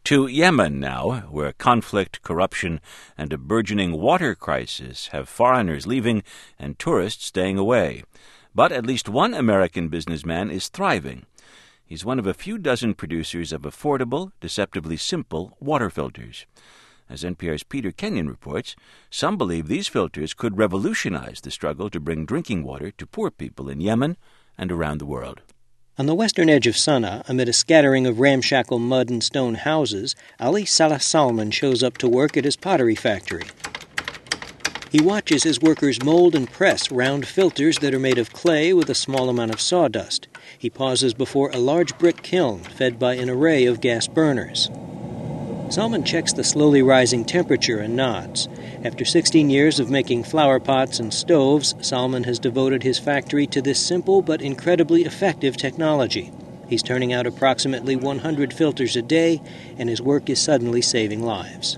To Yemen now, where conflict, corruption, and a burgeoning water crisis have foreigners leaving and tourists staying away. But at least one American businessman is thriving. He's one of a few dozen producers of affordable, deceptively simple water filters. As NPR's Peter Kenyon reports, some believe these filters could revolutionize the struggle to bring drinking water to poor people in Yemen and around the world. On the western edge of Sana'a, amid a scattering of ramshackle mud and stone houses, Ali Salah Salman shows up to work at his pottery factory. He watches his workers mold and press round filters that are made of clay with a small amount of sawdust. He pauses before a large brick kiln fed by an array of gas burners. Salman checks the slowly rising temperature and nods. After 16 years of making flower pots and stoves, Salman has devoted his factory to this simple but incredibly effective technology. He's turning out approximately 100 filters a day, and his work is suddenly saving lives.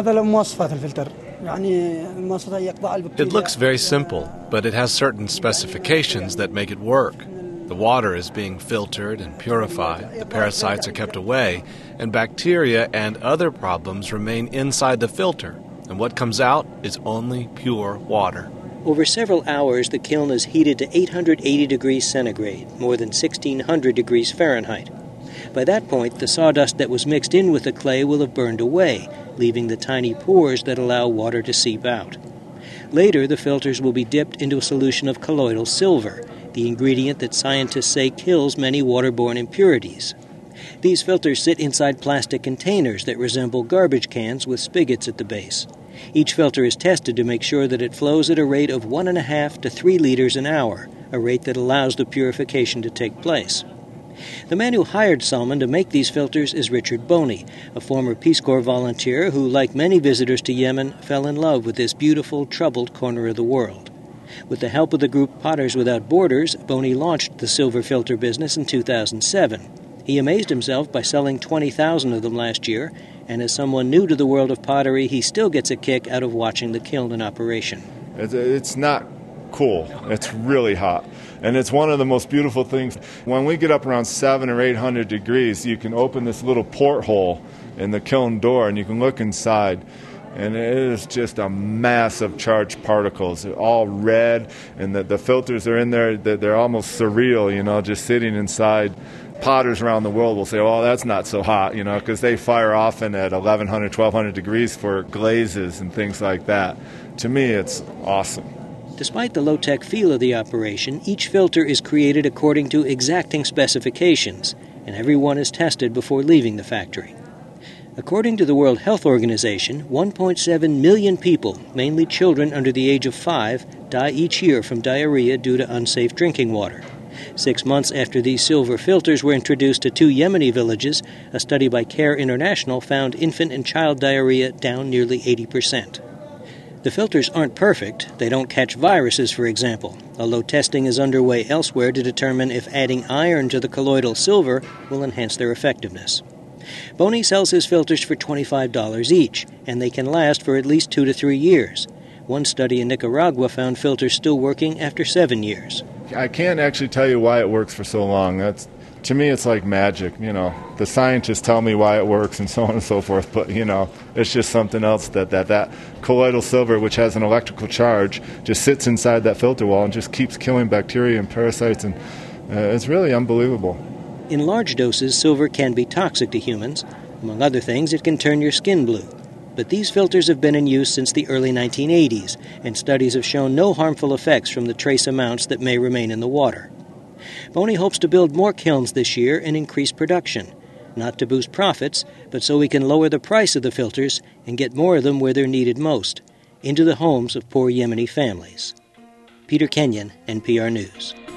It looks very simple, but it has certain specifications that make it work. The water is being filtered and purified, the parasites are kept away, and bacteria and other problems remain inside the filter, and what comes out is only pure water. Over several hours, the kiln is heated to 880 degrees centigrade, more than 1,600 degrees Fahrenheit. By that point, the sawdust that was mixed in with the clay will have burned away, leaving the tiny pores that allow water to seep out. Later, the filters will be dipped into a solution of colloidal silver, the ingredient that scientists say kills many waterborne impurities. These filters sit inside plastic containers that resemble garbage cans with spigots at the base. Each filter is tested to make sure that it flows at a rate of 1.5 to 3 liters an hour, a rate that allows the purification to take place. The man who hired Salman to make these filters is Richard Boney, a former Peace Corps volunteer who, like many visitors to Yemen, fell in love with this beautiful, troubled corner of the world. With the help of the group Potters Without Borders, Boney launched the silver filter business in 2007. He amazed himself by selling 20,000 of them last year, and as someone new to the world of pottery, he still gets a kick out of watching the kiln in operation. It's not cool. It's really hot. And it's one of the most beautiful things. When we get up around 700 or 800 degrees, you can open this little porthole in the kiln door, and you can look inside. And it is just a mass of charged particles. They're all red, and the filters are in there. They're almost surreal, just sitting inside. Potters around the world will say, oh, that's not so hot, because they fire often at 1,100, 1,200 degrees for glazes and things like that. To me, it's awesome. Despite the low-tech feel of the operation, each filter is created according to exacting specifications, and every one is tested before leaving the factory. According to the World Health Organization, 1.7 million people, mainly children under the age of 5, die each year from diarrhea due to unsafe drinking water. 6 months after these silver filters were introduced to 2 Yemeni villages, a study by CARE International found infant and child diarrhea down nearly 80%. The filters aren't perfect. They don't catch viruses, for example, although testing is underway elsewhere to determine if adding iron to the colloidal silver will enhance their effectiveness. Boney sells his filters for $25 each, and they can last for at least 2 to 3 years. One study in Nicaragua found filters still working after 7 years. I can't actually tell you why it works for so long. To me, it's like magic. The scientists tell me why it works and so on and so forth, but, it's just something else that colloidal silver, which has an electrical charge, just sits inside that filter wall and just keeps killing bacteria and parasites, and it's really unbelievable. In large doses, silver can be toxic to humans. Among other things, it can turn your skin blue. But these filters have been in use since the early 1980s, and studies have shown no harmful effects from the trace amounts that may remain in the water. Boney hopes to build more kilns this year and increase production, not to boost profits, but so we can lower the price of the filters and get more of them where they're needed most, into the homes of poor Yemeni families. Peter Kenyon, NPR News.